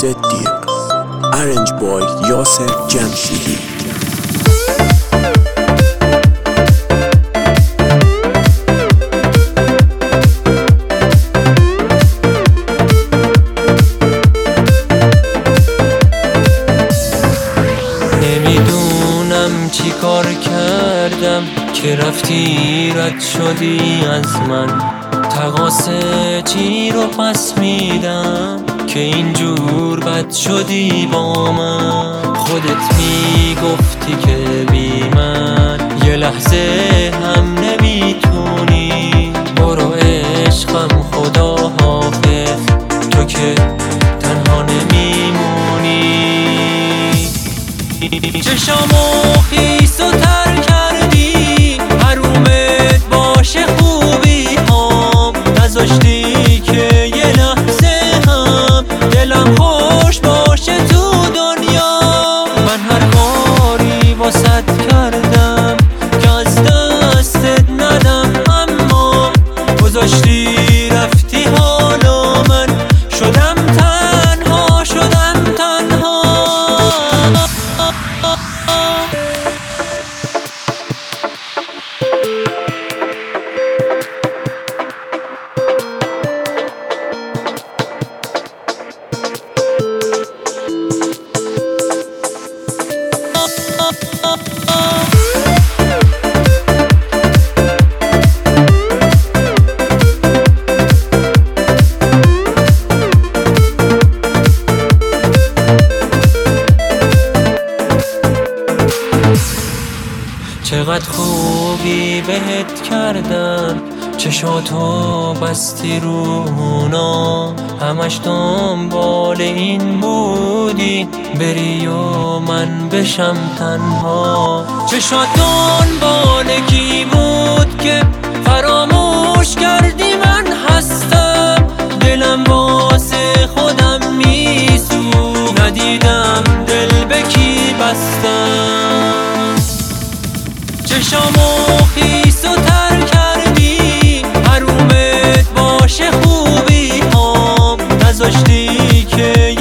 صدیق. Arrange boy یاسر جمشیدی. نمیدونم چی کار کردم که رفتی رد شدی از من. تقاصه چی رو پس میدم که اینجور بد شدی با من. خودت میگفتی که بی من یه لحظه هم نمیتونی. برو عشقم خدا حافظ، تو که تنها نمیمونی. چشامو خیس و تر کردی، حرومت باشه خوبی هم نذاشتی که یه لحظه هم دلم خوش باشه تو دنیا. من هر کاری واسط کردم که از دستت ندم، اما گذاشتی رفتی، حالا من شدم تنها، شدم تنها. چقدر خوبی بهت کردم، چشاتو بستی رونا. همش دنبال این بودی بری و من بشم تنها. چشات دنبال کی بود که فراموش کردی من هستم. دلم واسه خودم میسوخت، ندیدم دل به کی بستم. چشامو خیس و تر کردی، حرومت باشه خوبی هم نذاشتی که